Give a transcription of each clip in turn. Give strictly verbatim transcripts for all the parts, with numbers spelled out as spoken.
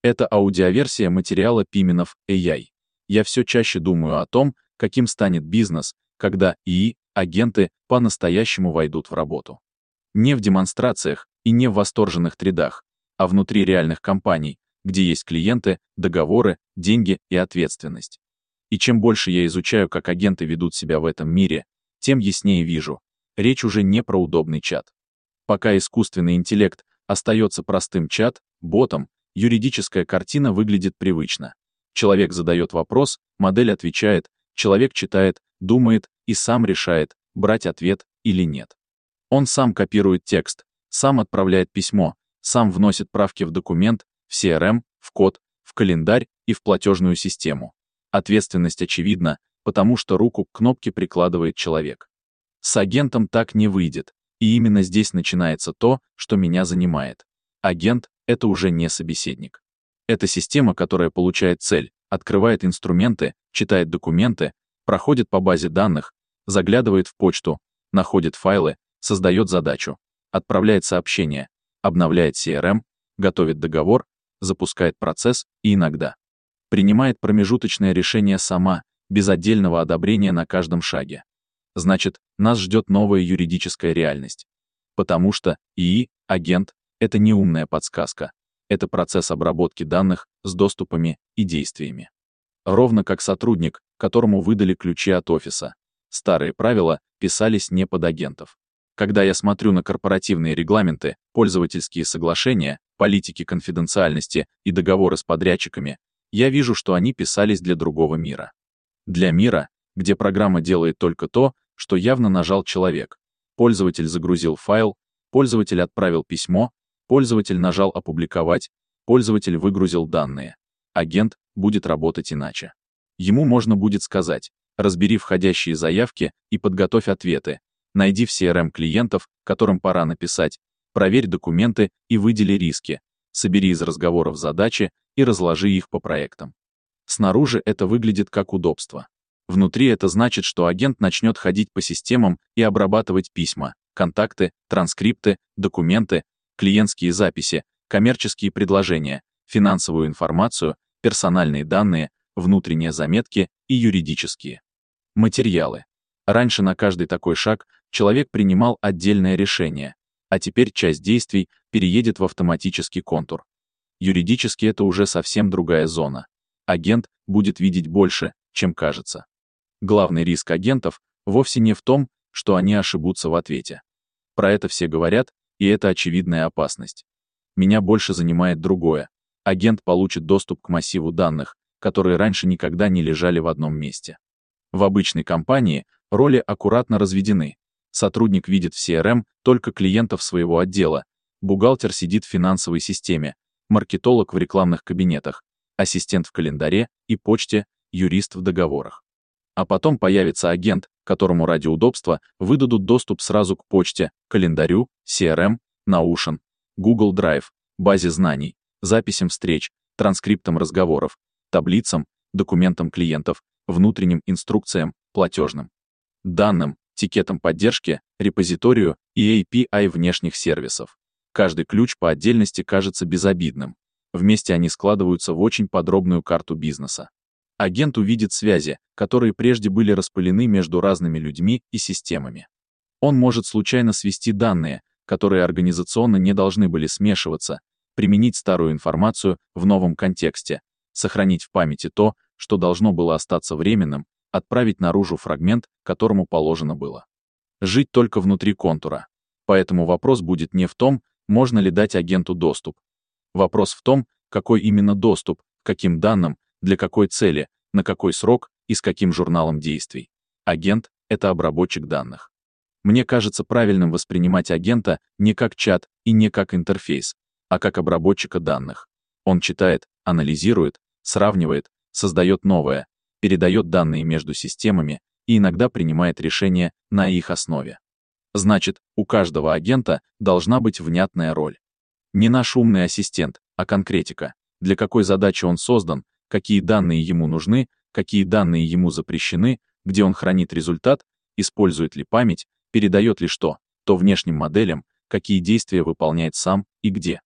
Это аудиоверсия материала Пименов эй ай. Я все чаще думаю о том, каким станет бизнес, когда и и, агенты по-настоящему войдут в работу. Не в демонстрациях и не в восторженных тридах, а внутри реальных компаний, где есть клиенты, договоры, деньги и ответственность. И чем больше я изучаю, как агенты ведут себя в этом мире, тем яснее вижу, речь уже не про удобный чат. Пока искусственный интеллект остается простым чат, ботом, юридическая картина выглядит привычно. Человек задает вопрос, модель отвечает, человек читает, думает и сам решает, брать ответ или нет. Он сам копирует текст, сам отправляет письмо, сам вносит правки в документ, в си эр эм, в код, в календарь и в платежную систему. Ответственность очевидна, потому что руку к кнопке прикладывает человек. С агентом так не выйдет, и именно здесь начинается то, что меня занимает. Агент — это уже не собеседник. Это система, которая получает цель, открывает инструменты, читает документы, проходит по базе данных, заглядывает в почту, находит файлы, создает задачу, отправляет сообщение, обновляет си эр эм, готовит договор, запускает процесс и иногда принимает промежуточное решение сама, без отдельного одобрения на каждом шаге. Значит, нас ждет новая юридическая реальность. Потому что и и, агент, это не умная подсказка, это процесс обработки данных с доступами и действиями. Ровно как сотрудник, которому выдали ключи от офиса. Старые правила писались не под агентов. Когда я смотрю на корпоративные регламенты, пользовательские соглашения, политики конфиденциальности и договоры с подрядчиками, я вижу, что они писались для другого мира. Для мира, где программа делает только то, что явно нажал человек. Пользователь загрузил файл, пользователь отправил письмо, пользователь нажал «Опубликовать», пользователь выгрузил данные. Агент будет работать иначе. Ему можно будет сказать: разбери входящие заявки и подготовь ответы, найди в си эр эм клиентов, которым пора написать, проверь документы и выдели риски, собери из разговоров задачи и разложи их по проектам. Снаружи это выглядит как удобство. Внутри это значит, что агент начнет ходить по системам и обрабатывать письма, контакты, транскрипты, документы, клиентские записи, коммерческие предложения, финансовую информацию, персональные данные, внутренние заметки и юридические материалы. Раньше на каждый такой шаг человек принимал отдельное решение, а теперь часть действий переедет в автоматический контур. Юридически это уже совсем другая зона. Агент будет видеть больше, чем кажется. Главный риск агентов вовсе не в том, что они ошибутся в ответе. Про это все говорят, и это очевидная опасность. Меня больше занимает другое. Агент получит доступ к массиву данных, которые раньше никогда не лежали в одном месте. В обычной компании роли аккуратно разведены. Сотрудник видит в си эр эм только клиентов своего отдела, бухгалтер сидит в финансовой системе, маркетолог в рекламных кабинетах, ассистент в календаре и почте, юрист в договорах. А потом появится агент, которому ради удобства выдадут доступ сразу к почте, календарю, си эр эм, Notion, Google Drive, базе знаний, записям встреч, транскриптам разговоров, таблицам, документам клиентов, внутренним инструкциям, платежным данным, тикетам поддержки, репозиторию и эй пи ай внешних сервисов. Каждый ключ по отдельности кажется безобидным. Вместе они складываются в очень подробную карту бизнеса. Агент увидит связи, которые прежде были распылены между разными людьми и системами. Он может случайно свести данные, которые организационно не должны были смешиваться, применить старую информацию в новом контексте, сохранить в памяти то, что должно было остаться временным, отправить наружу фрагмент, которому положено было жить только внутри контура. Поэтому вопрос будет не в том, можно ли дать агенту доступ. Вопрос в том, какой именно доступ, к каким данным, для какой цели, на какой срок и с каким журналом действий. Агент — это обработчик данных. Мне кажется правильным воспринимать агента не как чат и не как интерфейс, а как обработчика данных. Он читает, анализирует, сравнивает, создает новое, передает данные между системами и иногда принимает решения на их основе. Значит, у каждого агента должна быть внятная роль. Не наш умный ассистент, а конкретика, для какой задачи он создан, какие данные ему нужны, какие данные ему запрещены, где он хранит результат, использует ли память, передает ли что, то внешним моделям, какие действия выполняет сам и где.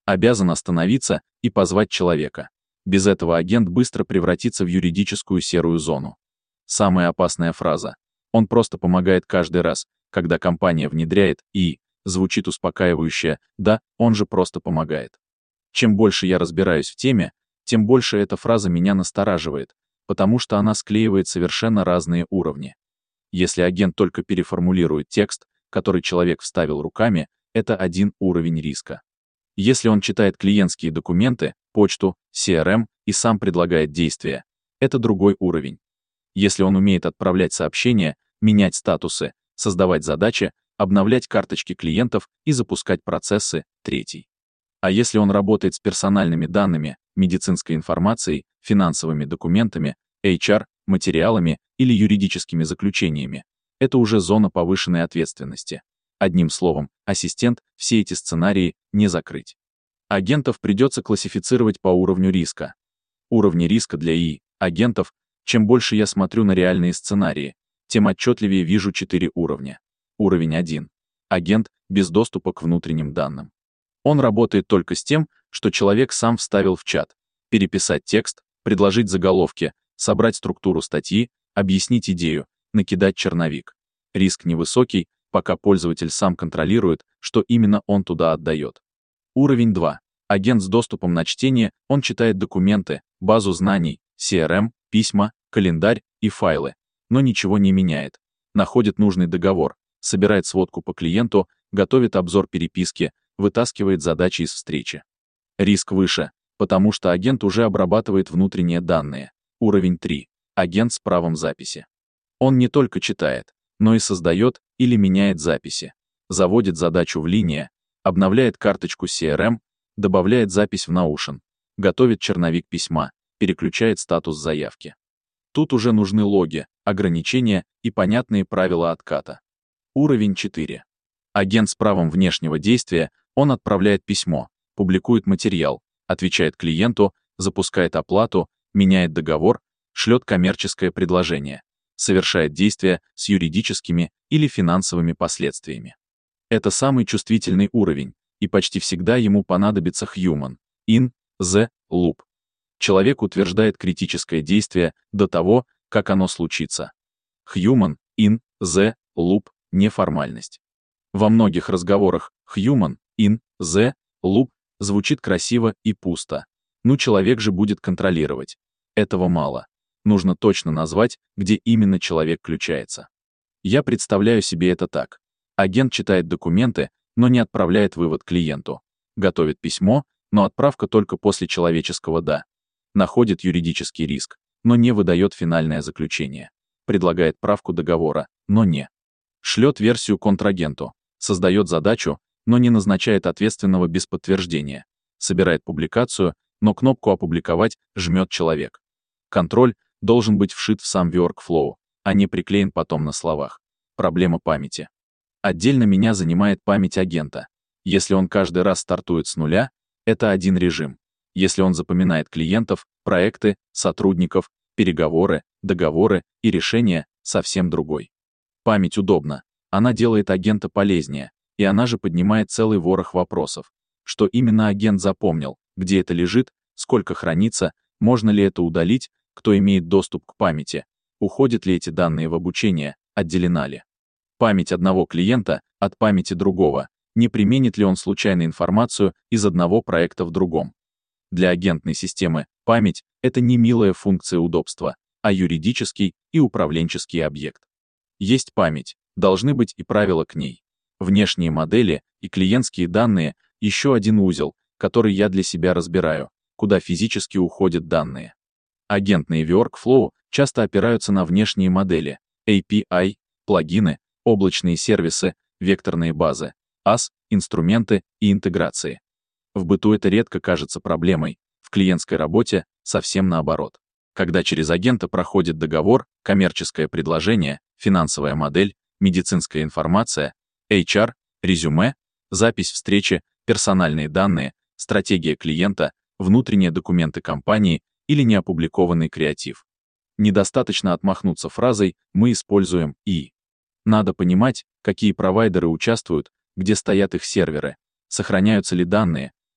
Обязан остановиться и позвать человека. Без этого агент быстро превратится в юридическую серую зону. Самая опасная фраза. Он просто помогает каждый раз, когда компания внедряет и звучит успокаивающе, да, он же просто помогает. Чем больше я разбираюсь в теме, тем больше эта фраза меня настораживает, потому что она склеивает совершенно разные уровни. Если агент только переформулирует текст, который человек вставил руками, это один уровень риска. Если он читает клиентские документы, почту, си эр эм и сам предлагает действия, это другой уровень. Если он умеет отправлять сообщения, менять статусы, создавать задачи, обновлять карточки клиентов и запускать процессы, третий. А если он работает с персональными данными, медицинской информацией, финансовыми документами, эйч ар, материалами или юридическими заключениями, это уже зона повышенной ответственности. Одним словом, ассистент все эти сценарии не закрыть. Агентов придется классифицировать по уровню риска. Уровни риска для ИИ агентов, чем больше я смотрю на реальные сценарии, тем отчетливее вижу четыре уровня. Уровень один. Агент без доступа к внутренним данным. Он работает только с тем, что человек сам вставил в чат. Переписать текст, предложить заголовки, собрать структуру статьи, объяснить идею, накидать черновик. Риск невысокий, пока пользователь сам контролирует, что именно он туда отдает. Уровень два. Агент с доступом на чтение, он читает документы, базу знаний, си эр эм, письма, календарь и файлы, но ничего не меняет. Находит нужный договор, собирает сводку по клиенту, готовит обзор переписки, вытаскивает задачи из встречи. Риск выше, потому что агент уже обрабатывает внутренние данные. Уровень три. Агент с правом записи. Он не только читает, но и создает или меняет записи, заводит задачу в линии, обновляет карточку си эр эм, добавляет запись в Notion, готовит черновик письма, переключает статус заявки. Тут уже нужны логи, ограничения и понятные правила отката. Уровень четыре. Агент с правом внешнего действия, он отправляет письмо, публикует материал, отвечает клиенту, запускает оплату, меняет договор, шлет коммерческое предложение, совершает действия с юридическими или финансовыми последствиями. Это самый чувствительный уровень, и почти всегда ему понадобится human in the loop. Человек утверждает критическое действие до того, как оно случится. Human in the loop — не формальность. Во многих разговорах human in the loop звучит красиво и пусто. Ну, человек же будет контролировать. Этого мало. Нужно точно назвать, где именно человек включается. Я представляю себе это так. Агент читает документы, но не отправляет вывод клиенту. Готовит письмо, но отправка только после человеческого «да». Находит юридический риск, но не выдает финальное заключение. Предлагает правку договора, но не. Шлет версию контрагенту. Создает задачу, но не назначает ответственного без подтверждения. Собирает публикацию, но кнопку «Опубликовать» жмет человек. Контроль должен быть вшит в сам workflow, а не приклеен потом на словах. Проблема памяти. Отдельно меня занимает память агента. Если он каждый раз стартует с нуля, это один режим. Если он запоминает клиентов, проекты, сотрудников, переговоры, договоры и решения, совсем другой. Память удобна. Она делает агента полезнее, и она же поднимает целый ворох вопросов. Что именно агент запомнил, где это лежит, сколько хранится, можно ли это удалить, кто имеет доступ к памяти, уходят ли эти данные в обучение, отделена ли. Память одного клиента от памяти другого, не применит ли он случайно информацию из одного проекта в другом. Для агентной системы память — это не милая функция удобства, а юридический и управленческий объект. Есть память, должны быть и правила к ней. Внешние модели и клиентские данные — еще один узел, который я для себя разбираю, куда физически уходят данные. Агентные workflow часто опираются на внешние модели, эй пи ай, плагины, облачные сервисы, векторные базы, ас, инструменты и интеграции. В быту это редко кажется проблемой, в клиентской работе совсем наоборот. Когда через агента проходит договор, коммерческое предложение, финансовая модель, медицинская информация, эйч ар, резюме, запись встречи, персональные данные, стратегия клиента, внутренние документы компании или неопубликованный креатив. Недостаточно отмахнуться фразой «мы используем и». Надо понимать, какие провайдеры участвуют, где стоят их серверы, сохраняются ли данные,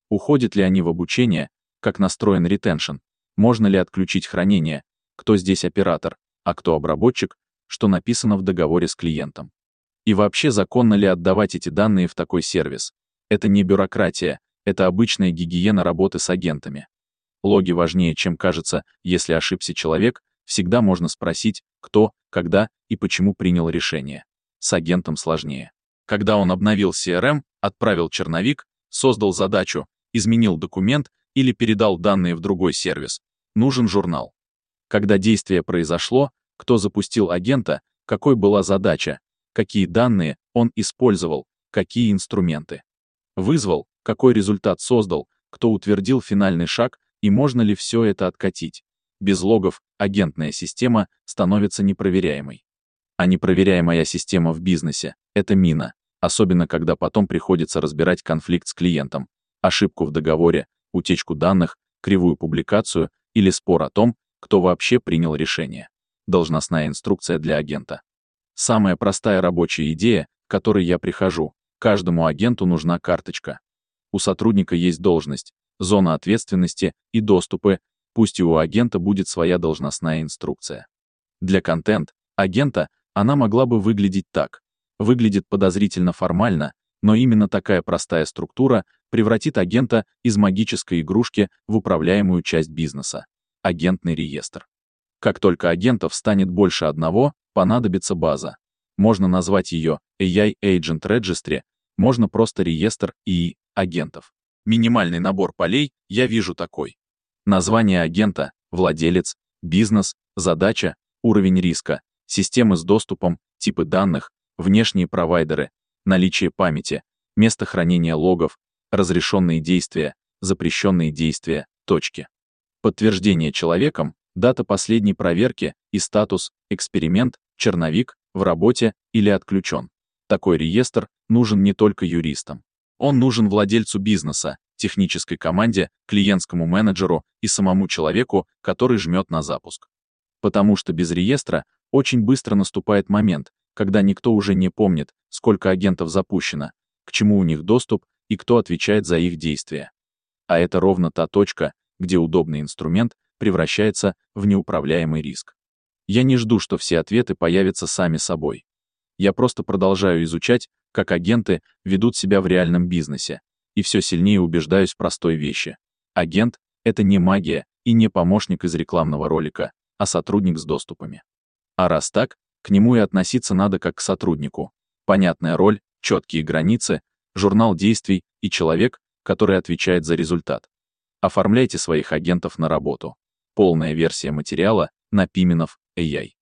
Уходят ли они в обучение, как настроен ретеншн, можно ли отключить хранение, кто здесь оператор, а кто обработчик, что написано в договоре с клиентом. И вообще законно ли отдавать эти данные в такой сервис? Это не бюрократия, это обычная гигиена работы с агентами. Логи важнее, чем кажется. Если ошибся человек, всегда можно спросить, кто, когда и почему принял решение. С агентом сложнее. Когда он обновил си эр эм, отправил черновик, создал задачу, изменил документ или передал данные в другой сервис, нужен журнал. Когда действие произошло, кто запустил агента, какой была задача, какие данные он использовал, какие инструменты. Вызвал, какой результат создал, кто утвердил финальный шаг и можно ли все это откатить. Без логов агентная система становится непроверяемой. А непроверяемая система в бизнесе — это мина, особенно когда потом приходится разбирать конфликт с клиентом, ошибку в договоре, утечку данных, кривую публикацию или спор о том, кто вообще принял решение. Должностная инструкция для агента. Самая простая рабочая идея, к которой я прихожу: каждому агенту нужна карточка. У сотрудника есть должность, зона ответственности и доступы, пусть и у агента будет своя должностная инструкция. Для контент-агента она могла бы выглядеть так. Выглядит подозрительно формально, но именно такая простая структура превратит агента из магической игрушки в управляемую часть бизнеса. Агентный реестр. Как только агентов станет больше одного, понадобится база. Можно назвать ее эй ай Agent Registry, можно просто реестр и и агентов. Минимальный набор полей я вижу такой. Название агента, владелец, бизнес, задача, уровень риска, системы с доступом, типы данных, внешние провайдеры, наличие памяти, место хранения логов, разрешенные действия, запрещенные действия, точки. Подтверждение человеком, дата последней проверки и статус, эксперимент, черновик, в работе или отключен. Такой реестр нужен не только юристам. Он нужен владельцу бизнеса, технической команде, клиентскому менеджеру и самому человеку, который жмет на запуск. Потому что без реестра очень быстро наступает момент, когда никто уже не помнит, сколько агентов запущено, к чему у них доступ и кто отвечает за их действия. А это ровно та точка, где удобный инструмент превращается в неуправляемый риск. Я не жду, что все ответы появятся сами собой. Я просто продолжаю изучать, как агенты ведут себя в реальном бизнесе, и все сильнее убеждаюсь в простой вещи. Агент — это не магия и не помощник из рекламного ролика, а сотрудник с доступами. А раз так, к нему и относиться надо как к сотруднику. Понятная роль, четкие границы, журнал действий и человек, который отвечает за результат. Оформляйте своих агентов на работу. Полная версия материала на Пименов эй ай.